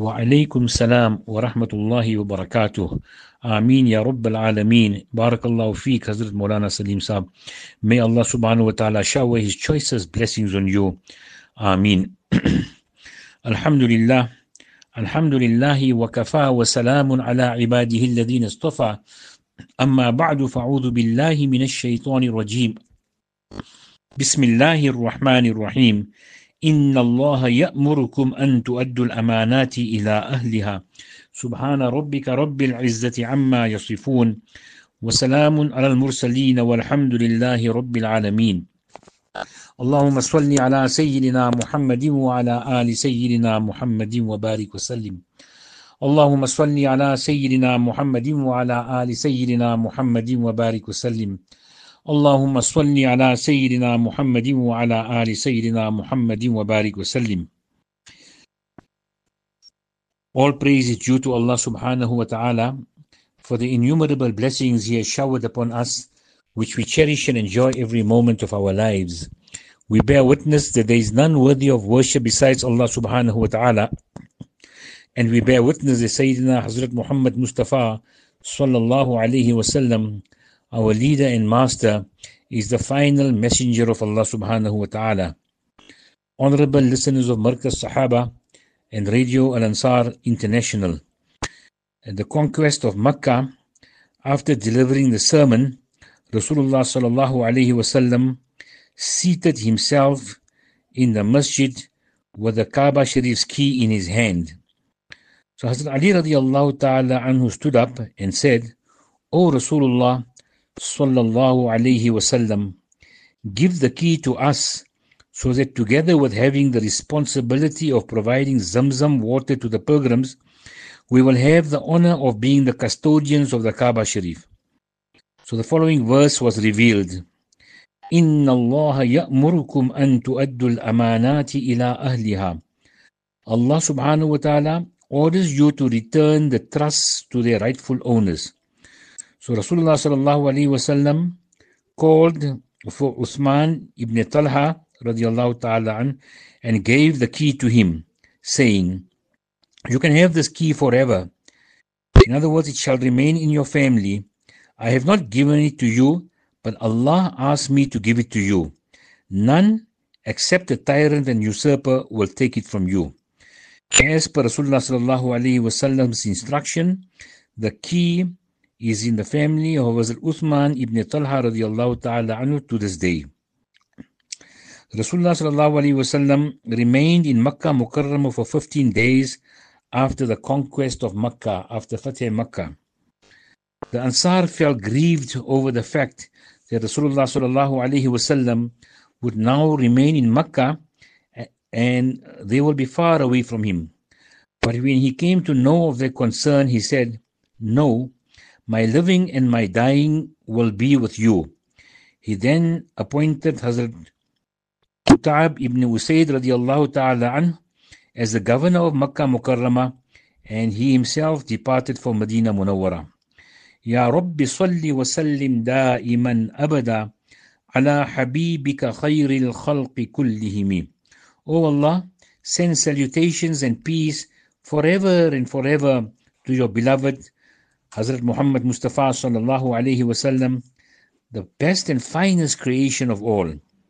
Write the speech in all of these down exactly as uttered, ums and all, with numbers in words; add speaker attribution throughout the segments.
Speaker 1: وعليكم السلام ورحمة الله وبركاته. Ameen Ya Rabb al-Alameen. Barakallahu feek, Hazrat Maulana Salim Saab. May Allah subhanahu wa ta'ala shower His choicest blessings on you. Ameen. Alhamdulillah. Alhamdulillahi wa kafa wa salamun ala ibadihi alladhina istafa. Amma ba'du fa'udhu billahi minash shaitani rajim. Bismillahir Rahmanir Rahim. إن الله يأمركم أن تؤدوا الأمانات إلى أهلها سبحان ربك رب العزة عما يصفون وسلام على المرسلين والحمد لله رب العالمين. اللهم صل على سيدنا محمد وعلى آل سيدنا محمد وبارك وسلم. اللهم صل على سيدنا محمد وعلى آل سيدنا محمد وبارك وسلم. اللهم صل على سيدنا محمد وعلى آل سيدنا محمد وبارك وسلم. All praise is due to Allah subhanahu wa ta'ala for the innumerable blessings He has showered upon us, which we cherish and enjoy every moment of our lives. We bear witness that there is none worthy of worship besides Allah subhanahu wa ta'ala, and we bear witness that Sayyidina Hazrat Muhammad Mustafa sallallahu alayhi wa sallam, our leader and master, is the final messenger of Allah subhanahu wa ta'ala. Honorable listeners of Markaz Sahaba and Radio Al-Ansar International, at the conquest of Makkah, after delivering the sermon, Rasulullah sallallahu alayhi wa sallam seated himself in the masjid with the Kaaba Sharif's key in his hand. So Hazrat Ali radiallahu ta'ala anhu stood up and said, O Rasulullah sallallahu alayhi wasallam, give the key to us so that together with having the responsibility of providing Zamzam water to the pilgrims, we will have the honor of being the custodians of the Kaaba Sharif. So the following verse was revealed. Inna Allah ya'murukum an tu'addu al-amanati ila ahliha. Allah subhanahu wa ta'ala orders you to return the trusts to their rightful owners. So Rasulullah sallallahu alayhi wa sallam called for Uthman ibn Talha radiallahu ta'ala an and gave the key to him, saying, you can have this key forever. In other words, it shall remain in your family. I have not given it to you, but Allah asked me to give it to you. None except a tyrant and usurper will take it from you. As per Rasulullah sallallahu alayhi wa sallam's instruction, the key is in the family of Hazrat Uthman ibn Talha radiallahu ta'ala anhu to this day. Rasulullah sallallahu alayhi wa sallam remained in Makkah Mukarramah for fifteen days after the conquest of Makkah, after Fatih Makkah. The Ansar felt grieved over the fact that Rasulullah sallallahu alayhi wa sallam would now remain in Makkah and they will be far away from him. But when he came to know of their concern, he said, no, my living and my dying will be with you. He then appointed Hazrat Ka'b ibn Usayd radiallahu ta'ala anhu as the governor of Makkah Mukarramah, and he himself departed for Medina Munawwara. Ya Rabbi salli wa sallim da'iman abada ala habibika khayril khalqi kullihimi. O Allah, send salutations and peace forever and forever to your beloved Hazrat Muhammad Mustafa sallallahu alayhi wa sallam, the best and finest creation of all.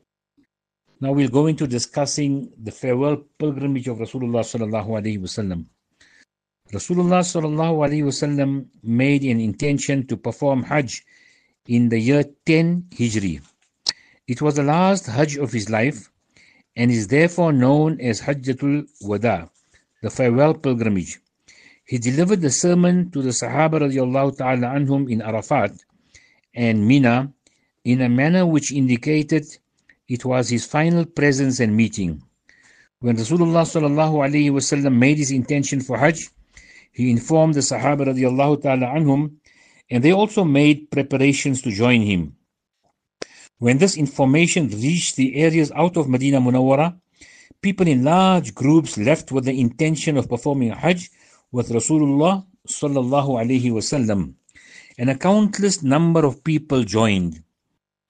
Speaker 1: Now we'll go into discussing the farewell pilgrimage of Rasulullah sallallahu alayhi wa sallam. Rasulullah sallallahu alayhi wa sallam made an intention to perform Hajj in the year ten Hijri. It was the last Hajj of his life and is therefore known as Hajjatul Wada, the farewell pilgrimage. He delivered the sermon to the Sahaba radiallahu ta'ala anhum in Arafat and Mina in a manner which indicated it was his final presence and meeting. When Rasulullah sallallahu alayhi wa sallam made his intention for Hajj, he informed the Sahaba radiallahu ta'ala anhum, and they also made preparations to join him. When this information reached the areas out of Medina Munawwara, people in large groups left with the intention of performing Hajj with Rasulullah sallallahu alayhi wa sallam, and a countless number of people joined.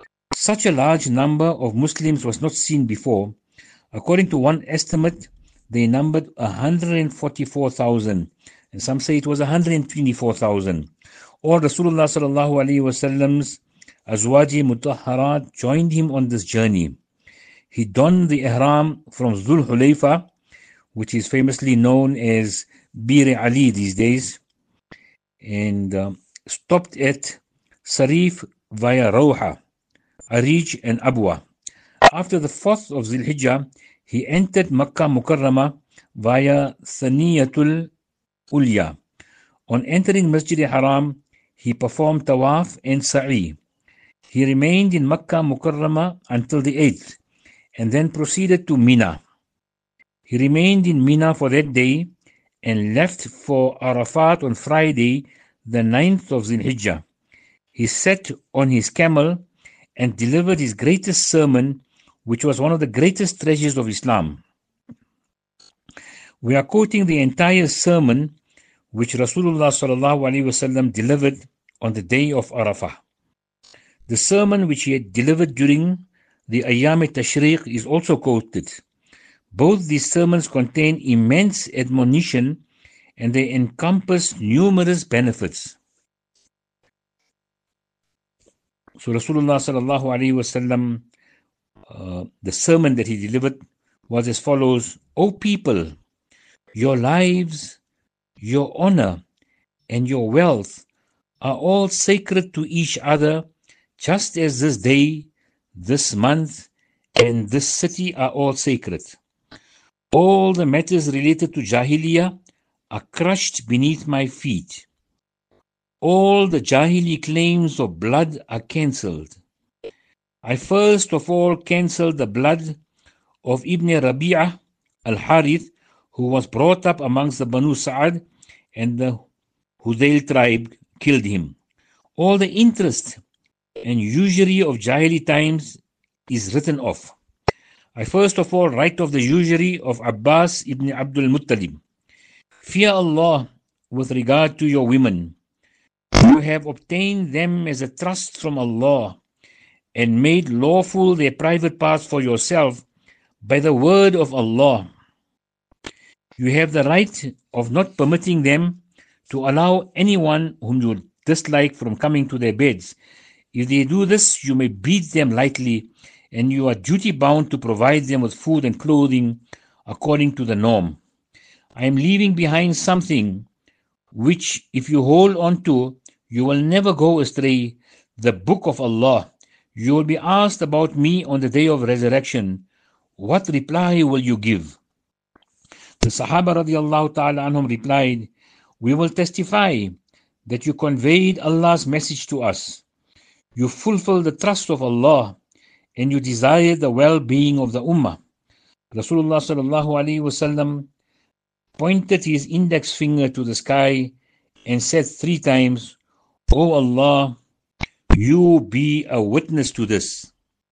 Speaker 1: Such a large number of Muslims was not seen before. According to one estimate, they numbered one hundred forty-four thousand, and some say it was one hundred twenty-four thousand. All Rasulullah sallallahu alaihi wasallam's Azwaji Mutahharat joined him on this journey. He donned the ihram from Dhul Hulayfa, which is famously known as Bir Ali these days, and um, stopped at Sarif via Rawha, Arij and Abwa. After the fourth of Zil Hijjah, he entered Makkah Mukarramah via Thaniyatul Ulya. On entering Masjid al-Haram, he performed Tawaf and Sa'i. He remained in Makkah Mukarramah until the eighth, and then proceeded to Mina. He remained in Mina for that day and left for Arafat on Friday, the ninth of Zil Hijjah. He sat on his camel and delivered his greatest sermon, which was one of the greatest treasures of Islam. We are quoting the entire sermon which Rasulullah sallallahu alaihi wasallam delivered on the day of Arafah. The sermon which he had delivered during the Ayyam al-Tashriq is also quoted. Both these sermons contain immense admonition and they encompass numerous benefits. So Rasulullah sallallahu alaihi wasallam, uh, the sermon that he delivered was as follows: O people, your lives, your honor, and your wealth are all sacred to each other, just as this day, this month, and this city are all sacred. All the matters related to Jahiliyyah are crushed beneath my feet. All the Jahili claims of blood are cancelled. I first of all cancelled the blood of Ibn Rabi'ah al-Harith, who was brought up amongst the Banu Sa'ad, and the Hudayl tribe killed him. All the interest and usury of Jahili times is written off. I first of all write off the usury of Abbas ibn Abdul Muttalib. Fear Allah with regard to your women. You have obtained them as a trust from Allah and made lawful their private parts for yourself by the word of Allah. You have the right of not permitting them to allow anyone whom you dislike from coming to their beds. If they do this, you may beat them lightly, and you are duty-bound to provide them with food and clothing according to the norm. I am leaving behind something which, if you hold on to, you will never go astray, the Book of Allah. You will be asked about me on the day of resurrection. What reply will you give? The Sahaba radiallahu ta'ala anhum replied, we will testify that you conveyed Allah's message to us. You fulfilled the trust of Allah and you desired the well-being of the Ummah. Rasulullah sallallahu alaihi wasallam pointed his index finger to the sky and said three times, O Allah, you be a witness to this.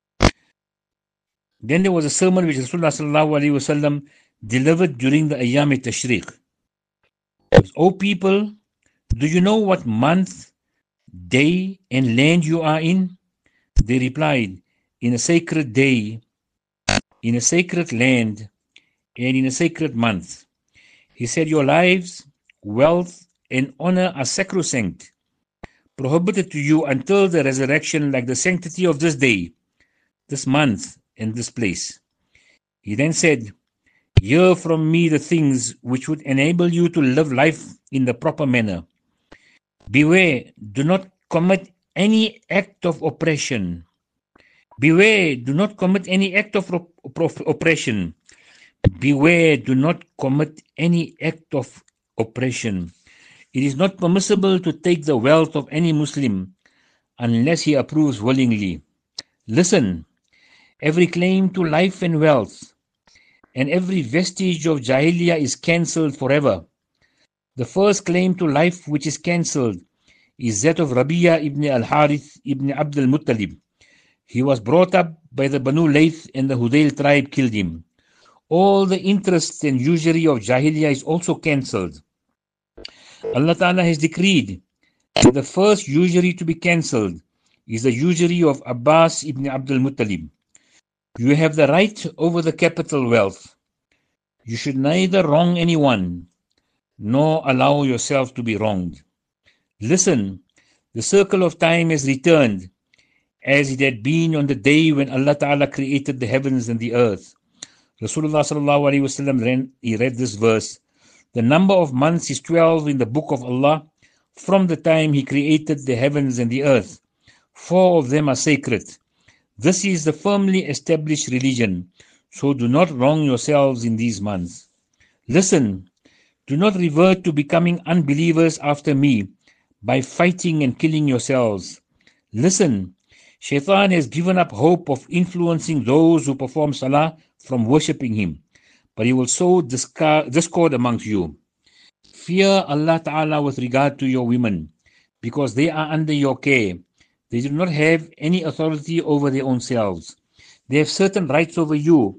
Speaker 1: Then there was a sermon which Rasulullah sallallahu alaihi wasallam delivered during the Ayyam al-Tashriq. O people, do you know what month, day, and land you are in? They replied, in a sacred day, in a sacred land, and in a sacred month. He said, your lives, wealth, and honor are sacrosanct, prohibited to you until the resurrection, like the sanctity of this day, this month, and this place. He then said, hear from me the things which would enable you to live life in the proper manner. Beware, do not commit any act of oppression. Beware, do not commit any act of oppression. Beware, do not commit any act of oppression. It is not permissible to take the wealth of any Muslim unless he approves willingly. Listen, every claim to life and wealth and every vestige of Jahiliyyah is cancelled forever. The first claim to life which is cancelled is that of Rabi'ah ibn al-Harith ibn Abdul Muttalib. He was brought up by the Banu Layth and the Hudayl tribe killed him. All the interest and usury of Jahiliyyah is also cancelled. Allah Ta'ala has decreed that the first usury to be cancelled is the usury of Abbas ibn Abdul Muttalib. You have the right over the capital wealth. You should neither wrong anyone nor allow yourself to be wronged. Listen, the circle of time has returned as it had been on the day when Allah Ta'ala created the heavens and the earth. Rasulullah Sallallahu Alaihi Wasallam, he read this verse. The number of months is twelve in the book of Allah from the time He created the heavens and the earth. Four of them are sacred. This is the firmly established religion, so do not wrong yourselves in these months. Listen, do not revert to becoming unbelievers after me by fighting and killing yourselves. Listen, Shaitan has given up hope of influencing those who perform salah from worshipping him, but he will sow discord amongst you. Fear Allah Ta'ala with regard to your women, because they are under your care. They do not have any authority over their own selves. They have certain rights over you,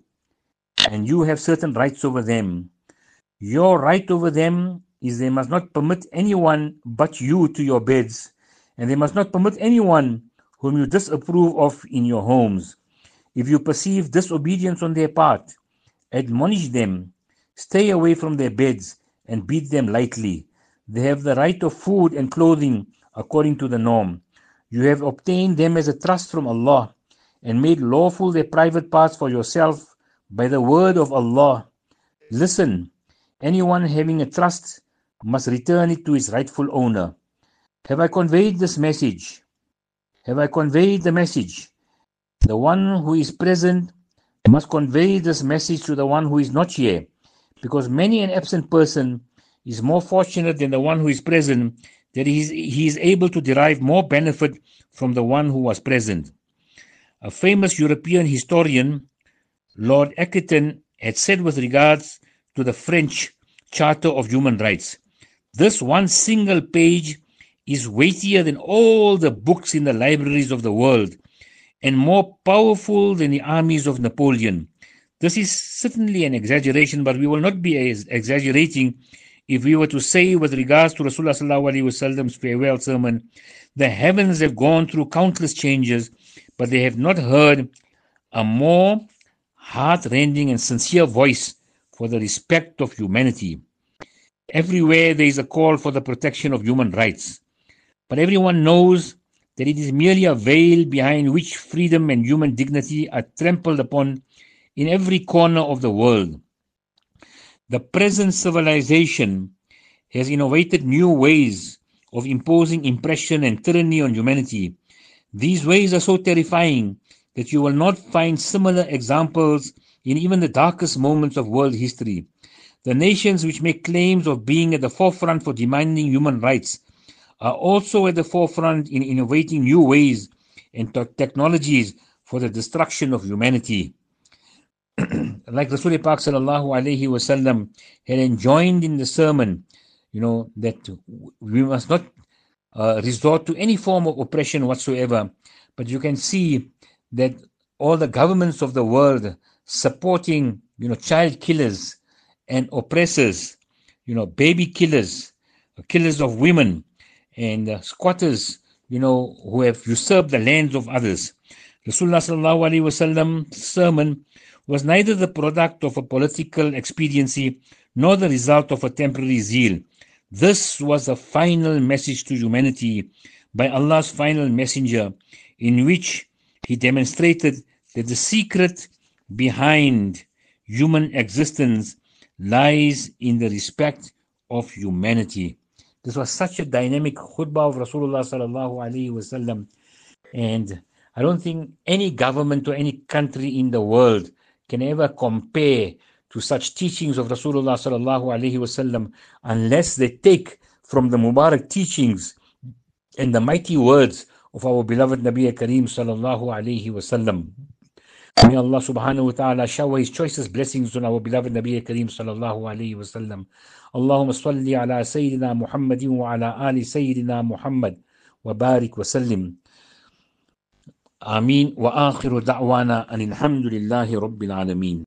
Speaker 1: and you have certain rights over them. Your right over them is they must not permit anyone but you to your beds, and they must not permit anyone whom you disapprove of in your homes. If you perceive disobedience on their part, admonish them, stay away from their beds, and beat them lightly. They have the right of food and clothing according to the norm. You have obtained them as a trust from Allah and made lawful their private parts for yourself by the word of Allah. Listen, anyone having a trust must return it to its rightful owner. Have I conveyed this message? Have I conveyed the message? The one who is present must convey this message to the one who is not here, because many an absent person is more fortunate than the one who is present, that he is, he is able to derive more benefit from the one who was present. A famous European historian, Lord Acton, had said with regards to the French Charter of Human Rights, this one single page is weightier than all the books in the libraries of the world and more powerful than the armies of Napoleon. This is certainly an exaggeration, but we will not be exaggerating if we were to say with regards to Rasulullah Sallallahu Alaihi Wasallam's farewell sermon, the heavens have gone through countless changes, but they have not heard a more heart-rending and sincere voice for the respect of humanity. Everywhere there is a call for the protection of human rights, but everyone knows that it is merely a veil behind which freedom and human dignity are trampled upon in every corner of the world. The present civilization has innovated new ways of imposing oppression and tyranny on humanity. These ways are so terrifying that you will not find similar examples in even the darkest moments of world history. The nations which make claims of being at the forefront for demanding human rights are also at the forefront in innovating new ways and te- technologies for the destruction of humanity. Like Rasul Pak Sallallahu Alaihi Wasallam had enjoined in the sermon, you know, that we must not uh, resort to any form of oppression whatsoever. But you can see that all the governments of the world supporting, you know, child killers and oppressors, you know, baby killers, killers of women, and uh, squatters, you know, who have usurped the lands of others. Rasulullah Sallallahu Alaihi Wasallam's sermon was neither the product of a political expediency nor the result of a temporary zeal. This was a final message to humanity by Allah's final messenger, in which he demonstrated that the secret behind human existence lies in the respect of humanity. This was such a dynamic khutbah of Rasulullah Sallallahu Alaihi Wasallam, and I don't think any government or any country in the world can ever compare to such teachings of Rasulullah Sallallahu Alaihi Wasallam unless they take from the Mubarak teachings and the mighty words of our beloved Nabi Kareem Sallallahu Alaihi Wasallam. May Allah Subhanahu wa Ta'ala shower His choicest blessings on our beloved Nabi Kareem Sallallahu Alaihi Wasallam. Allahumma salli ala Sayyidina Muhammadin wa ala ali Sayyidina Muhammad wa barik wa sallim. Ameen wa akhiru da'wana anil hamdulillahi rabbil alameen.